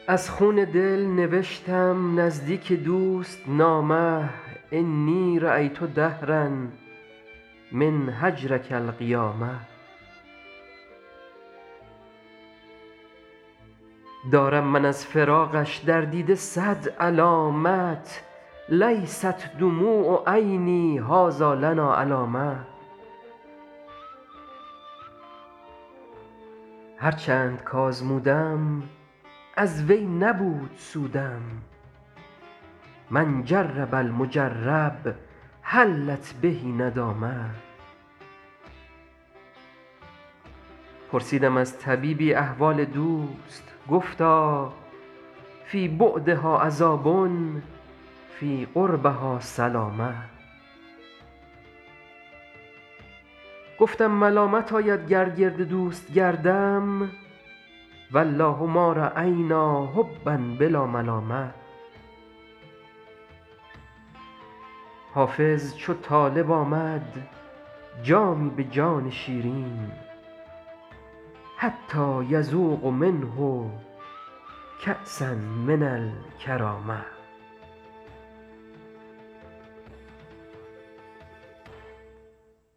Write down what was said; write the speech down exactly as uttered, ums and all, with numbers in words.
از خون دل نوشتم نزدیک دوست نامه انی رأیت دهرا من هجرک القیامة. دارم من از فراقش در دیده صد علامت لیست دموع عینی هذا لنا علامة. هر چند کآزمودم از وی نبود سودم من جرب المجرب حلت به ندامة. پرسیدم از طبیبی احوال دوست گفتا فی بعدها عذاب فی قربها سلامة. گفتم ملامت آید گر گرد دوست گردم والله ما رأینا حبا بلا ملامة. حافظ چو طالب آمد جامی به جان شیرین حتی یذوق منه کأسا من الکرامة.